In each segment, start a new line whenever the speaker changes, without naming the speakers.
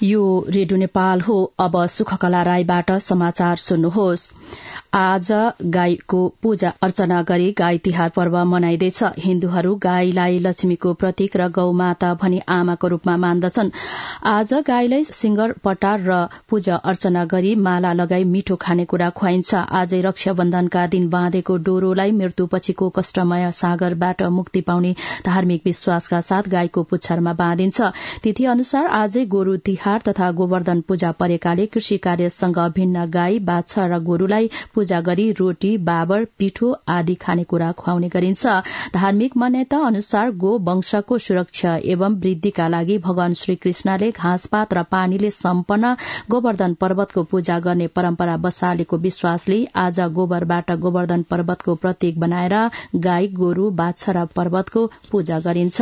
यो रेडियो नेपाल हो। अब सुखकला राईबाट समाचार सुन्नुहोस्। आज गाईको पूजा अर्चना गरी गाई तिहार पर्व मनाइँदैछ। हिन्दूहरू गाईलाई लक्ष्मीको प्रतीक र गौमाता भनी आमाको रूपमा मान्दछन्। आज गाईलाई सिंगर पटार र पूजा अर्चना गरी माला लगाई मिठो खानेकुरा खुवाइन्छ। आजै रक्षाबन्धनका दिन बाँधेको डोरोलाई मृत्युपछिको कष्टमय सागरबाट मुक्ति पाउने धार्मिक विश्वासका साथ गाईको पुच्छरमा बाँधिन्छ। तिथि अनुसार आजै गोरु तिहार तथा गोवर्धन पूजा परेकाले कृषि कार्यसँग भिन्न गाई बाछा र गोरुलाई पूजा गरी रोटी बाबर पिठो आदि खानेकुरा खुवाउने गरिन्छ। धार्मिक मान्यता अनुसार गो वंशको सुरक्षा एवं वृद्धिका लागि भगवान श्री कृष्णले घाँसपात र पानीले सम्पन्न गोवर्धन पर्वतको पूजा गर्ने परम्परा बसालेको विश्वासले आज गोबरबाट गोवर्धन पर्वतको प्रतीक बनाएर गाई गोरु बाछा र पर्वतको पूजा गरिन्छ।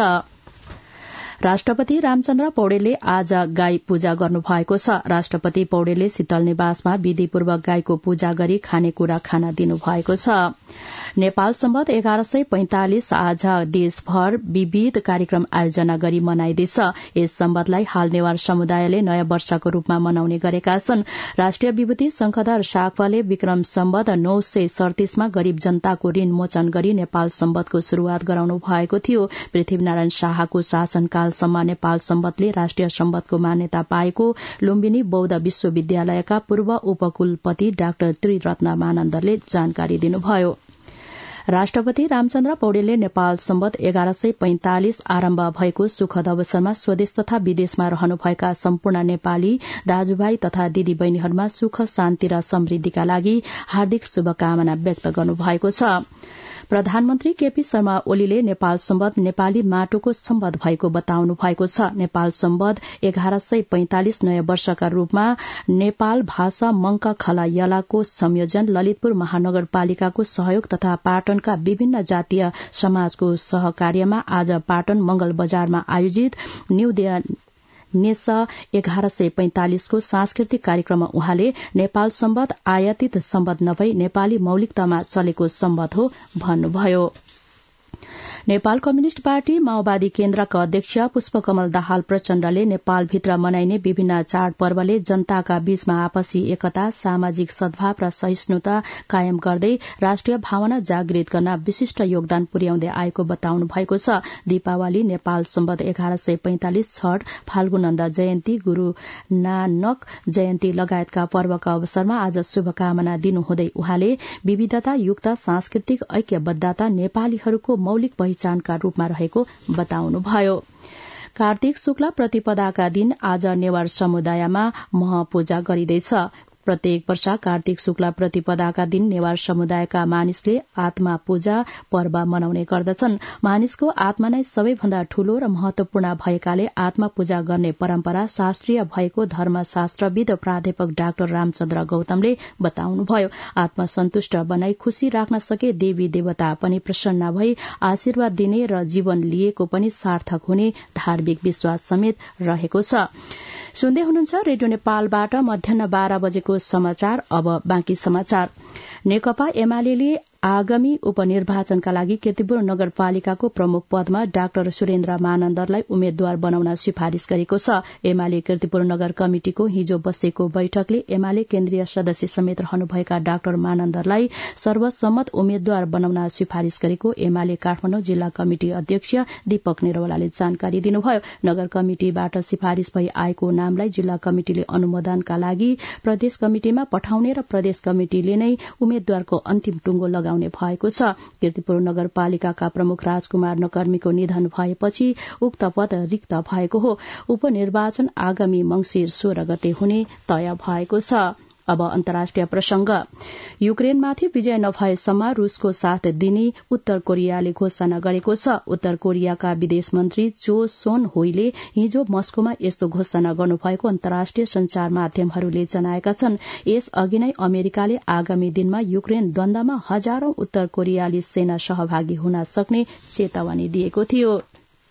राष्ट्रपति रामचन्द्र पौडेलले आज गाई पूजा गर्नुभएको छ। राष्ट्रपति पौडेलले शीतल निवासमा विधिपूर्वक गाईको पूजा गरी खानेकुरा खान दिनुभएको छ। नेपाल सम्बत 1145 आज देशभर विविध कार्यक्रम आयोजना गरी मनाइँदैछ। यस सम्बतलाई हाल नेवार समुदायले नयाँ वर्षको रूपमा मनाउने गरेका छन्। राष्ट्रिय विभूति शंखधर शाक्वाले विक्रम सम्बत 937 मा गरीब जनताको ऋण मोचन गरी नेपाल सम्बतको शुरूआत गराउनु भएको थियो। पृथ्वीनारायण शाहको शासनकालसम्म नेपाल सम्बतले राष्ट्रिय सम्बतको मान्यता पाएको लुम्बिनी बौद्ध विश्वविद्यालयका पूर्व उपकुलपति डाक्टर त्रिरत्न मानन्दरले जानकारी दिनुभयो। राष्ट्रपति रामचन्द्र पौडेलले नेपाल सम्बत 1145 आरम्भ भएको सुखद अवसरमा स्वदेश तथा विदेशमा रहनुभएका सम्पूर्ण नेपाली दाजुभाइ तथा दिदी बहिनीहरूमा सुख शान्ति र समृद्धिका लागि हार्दिक शुभकामना व्यक्त गर्नुभएको छ। प्रधानमन्त्री केपी शर्मा ओलीले नेपाल सम्बत नेपाली माटोको सम्बत भएको बताउनु भएको छ। नेपाल सम्बत 1145 नयाँ वर्षका रूपमा नेपाल भाषा मंक खला यलाको संयोजन ललितपुर महानगरपालिकाको सहयोग तथा पाटनका विभिन्न जातीय समाजको सहकार्यमा आज पाटन मंगल बजारमा आयोजित न्यू नेस 1145 को सांस्कृतिक कार्यक्रममा उहाँले नेपाल सम्बत आयातित सम्बत नभई नेपाली मौलिकतामा चलेको सम्बत हो भन्नुभयो। नेपाल कम्युनिष्ट पार्टी माओवादी केन्द्रका अध्यक्ष पुष्पकमल दाहाल प्रचण्डले नेपालभित्र मनाइने विभिन्न चाडपर्वले जनताका बीचमा आपसी एकता सामाजिक सद्भाव र सहिष्णुता कायम गर्दै राष्ट्रिय भावना जागृत गर्न विशिष्ट योगदान पुर्याउँदै आएको बताउनु भएको छ। दीपावली नेपाल सम्बत 1145 छठ फाल्गुनन्द जयन्ती गुरू नानक जयन्ती लगायतका पर्वका अवसरमा आज शुभकामना दिनुहुँदै उहाँले विविधता युक्त सांस्कृतिक ऐक्यबद्धता नेपालीहरूको मौलिक पहिचानका रूपमा रहेको बताउनुभयो। कार्तिक शुक्ल प्रतिपदाका दिन आज नेवार समुदायमा महपूजा गरिँदैछ। प्रत्येक वर्ष कार्तिक शुक्ल प्रतिपदाका दिन नेवार समुदायका मानिसले आत्मा पूजा पर्व मनाउने गर्दछन्। मानिसको आत्मा नै सबैभन्दा ठूलो र महत्वपूर्ण भएकाले आत्मा पूजा गर्ने परम्परा शास्त्रीय भएको धर्मशास्त्रविद प्राध्यापक डाक्टर रामचन्द्र गौतमले बताउनुभयो। आत्मा सन्तुष्ट बनाई खुशी राख्न सके देवी देवता पनि प्रसन्न भई आशीर्वाद दिने र जीवन लिएको पनि सार्थक हुने धार्मिक विश्वास समेत रहेको छ। सुन्दै हुनुहुन्छ रेडियो नेपालबाट मध्याह 12 बजेको समाचार। अब बाँकी समाचार। नेकपा एमाले आगामी उपनिर्वाचनका लागि कीर्तिपुर नगरपालिकाको प्रमुख पदमा डाक्टर सुरेन्द्र मानन्दरलाई उम्मेद्वार बनाउन सिफारिश गरेको छ। एमाले कीर्तिपुर नगर कमिटिको हिजो बसेको बैठकले एमाले केन्द्रीय सदस्य समेत रहनुभएका डाक्टर मानन्दरलाई सर्वसम्मत उम्मेद्वार बनाउन सिफारिश गरेको एमाले काठमाडौँ जिल्ला कमिटी अध्यक्ष दीपक निरौलाले जानकारी दिनुभयो। नगर कमिटिबाट सिफारिश भई आएको नामलाई जिल्ला कमिटिले अनुमोदनका लागि प्रदेश कमिटिमा पठाउने र प्रदेश कमिटिले नै उम्मेद्वारको अन्तिम टुङ्गो लगाउने भएको छ। कीर्तिपुर नगरपालिकाका प्रमुख राजकुमार नकर्मीको निधन भएपछि उक्त पद रिक्त भएको हो। उपनिर्वाचन आगामी मंसिर 16 गते हुने तय भएको छ। अब अन्तर्राष्ट्रिय प्रसंग। युक्रेनमाथि विजय नभएसम्म रूसको साथ दिने उत्तर कोरियाले घोषणा गरेको छ। उत्तर कोरियाका विदेश मन्त्री चो सोन होईले हिजो मस्कोमा यस्तो घोषणा गर्नुभएको अन्तर्राष्ट्रिय संचार माध्यमहरूले जनाएका छन्। यस अघि नै अमेरिकाले आगामी दिनमा युक्रेन द्वन्द्वमा हजारौं उत्तर कोरियाली सेना सहभागी हुन सक्ने चेतावनी दिएको थियो।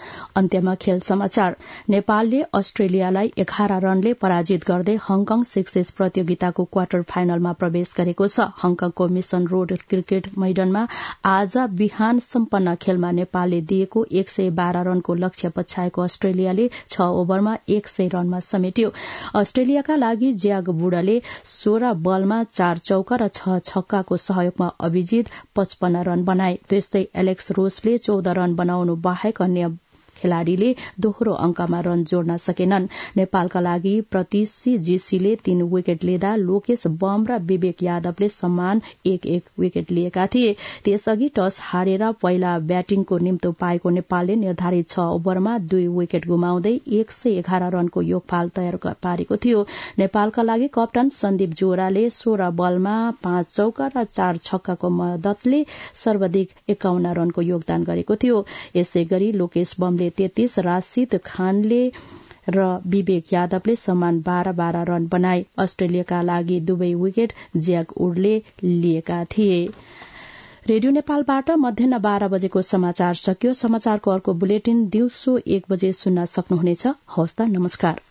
अन्त्यमा खेल समाचार। नेपालले अस्ट्रेलियालाई 11 रनले पराजित गर्दै हङकङ सिक्सेस प्रतियोगिताको क्वार्टर फाइनलमा प्रवेश गरेको छ। हङकङको मिशन रोड क्रिकेट मैदानमा आज बिहान सम्पन्न खेलमा नेपालले दिएको 112 रनको लक्ष्य पछ्याएको अस्ट्रेलियाले 6 ओभरमा 100 रनमा समेट्यो। अस्ट्रेलियाका लागि ज्याग बुडाले 16 बलमा 4 चौका र 6 छक्काको सहयोगमा अभिजित 55 रन बनाए। त्यस्तै एलेक्स रोसले 14 रन बनाउनु बाहेक अन्य खेलाड़ीले दोहोरो अंकमा रन जोड्न सकेनन्। नेपालका लागि प्रतीशी जीसीले 3 विकेट लिँदा लोकेश बम र विवेक यादवले समान 1-1 विकेट लिएका थिए। त्यसअघि टस हारेर पहिला ब्याटिङको निम्तो पाएको नेपालले निर्धारित 6 ओभरमा 2 विकेट गुमाउँदै 111 रनको योगपाल तयार पारेको थियो। नेपालका लागि कप्तान सन्दीप जोराले 16 बलमा 5 चौका र 4 छक्काको मद्दतले सर्वाधिक 51 रनको योगदान गरेको थियो। यसैगरी लोकेश बमले 33, राशिद खानले र विवेक यादवले समान 12-12 रन बनाए। अस्ट्रेलियाका लागि 2 विकेट ज्याक वुडले लिएका थिए। रेडियो नेपालबाट मध्याह 12 बजेको समाचार सकियो। समाचारको अर्को बुलेटिन दिउँसो 1 बजे सुन्न सक्नुहुनेछ। हवस् त, नमस्कार।